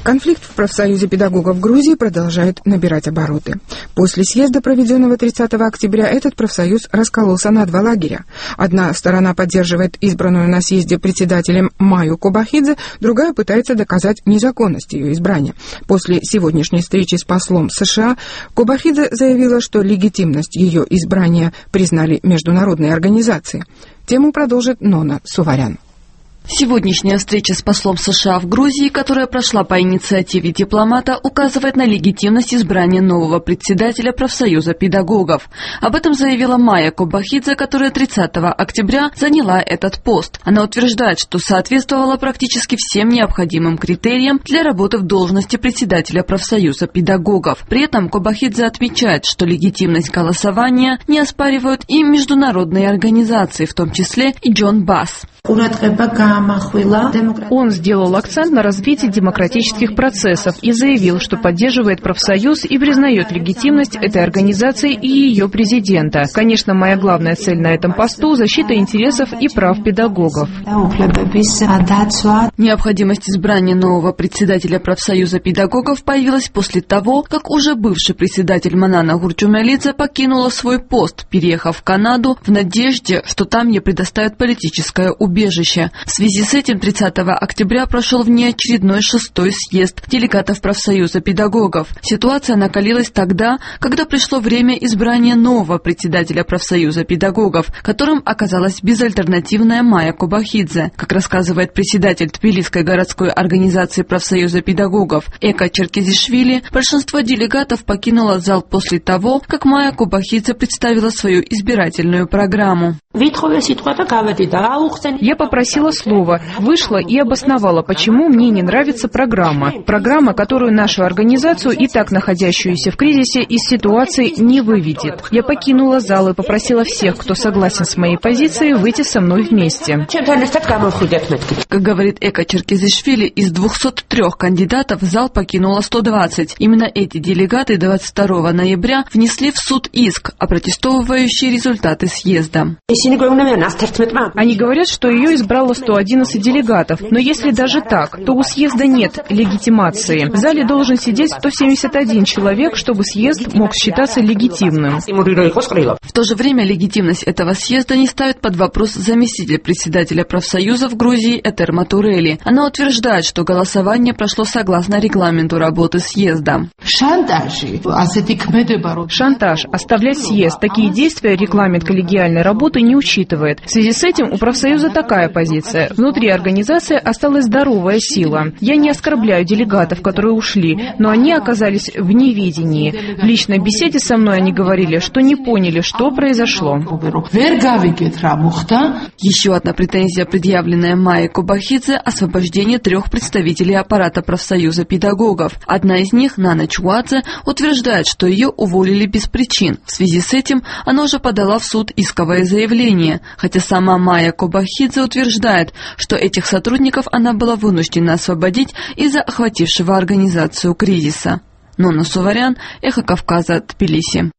Конфликт в профсоюзе педагогов Грузии продолжает набирать обороты. После съезда, проведенного 30 октября, этот профсоюз раскололся на два лагеря. Одна сторона поддерживает избранную на съезде председателем Майю Кобахидзе, другая пытается доказать незаконность ее избрания. После сегодняшней встречи с послом США Кобахидзе заявила, что легитимность ее избрания признали международные организации. Тему продолжит Нона Суварян. Сегодняшняя встреча с послом США в Грузии, которая прошла по инициативе дипломата, указывает на легитимность избрания нового председателя профсоюза педагогов. Об этом заявила Майя Кобахидзе, которая 30 октября заняла этот пост. Она утверждает, что соответствовала практически всем необходимым критериям для работы в должности председателя профсоюза педагогов. При этом Кобахидзе отмечает, что легитимность голосования не оспаривают и международные организации, в том числе и Джон Басс. Он сделал акцент на развитии демократических процессов и заявил, что поддерживает профсоюз и признает легитимность этой организации и ее президента. Конечно, моя главная цель на этом посту – защита интересов и прав педагогов. Необходимость избрания нового председателя профсоюза педагогов появилась после того, как уже бывший председатель Манана Гурчумялидзе покинула свой пост, переехав в Канаду в надежде, что там ей предоставят политическое убежище. В связи с этим 30 октября прошел внеочередной 6-й съезд делегатов профсоюза педагогов. Ситуация накалилась тогда, когда пришло время избрания нового председателя профсоюза педагогов, которым оказалась безальтернативная Майя Кобахидзе. Как рассказывает председатель Тбилисской городской организации профсоюза педагогов Эка Черкезишвили, большинство делегатов покинуло зал после того, как Майя Кобахидзе представила свою избирательную программу. Я попросила слова, вышла и обосновала, почему мне не нравится программа. Программа, которую нашу организацию, и так находящуюся в кризисе, из ситуации не выведет. Я покинула зал и попросила всех, кто согласен с моей позицией, выйти со мной вместе. Как говорит Эка Черкезишвили, из 203 кандидатов зал покинуло 120. Именно эти делегаты 22 ноября внесли в суд иск, опротестовывающий результаты съезда. Они говорят, что ее избрало 111 делегатов, но если даже так, то у съезда нет легитимации. В зале должен сидеть 171 человек, чтобы съезд мог считаться легитимным. В то же время легитимность этого съезда не ставит под вопрос заместитель председателя профсоюза в Грузии Этер Матурели. Она утверждает, что голосование прошло согласно регламенту работы съезда. Шантаж, оставлять съезд, такие действия регламент коллегиальной работы не учитывает. В связи с этим у профсоюза такая позиция. Внутри организации осталась здоровая сила. Я не оскорбляю делегатов, которые ушли, но они оказались в неведении. В личной беседе со мной они говорили, что не поняли, что произошло. Еще одна претензия, предъявленная Майей Кобахидзе, освобождение 3 представителей аппарата профсоюза педагогов. Одна из них, Нана Чуадзе, утверждает, что ее уволили без причин. В связи с этим она уже подала в суд исковое заявление, хотя сама Майя Кобахидзе утверждает, что этих сотрудников она была вынуждена освободить из-за охватившего организацию кризиса. Нона Суварян, Эхо Кавказа, Тбилиси.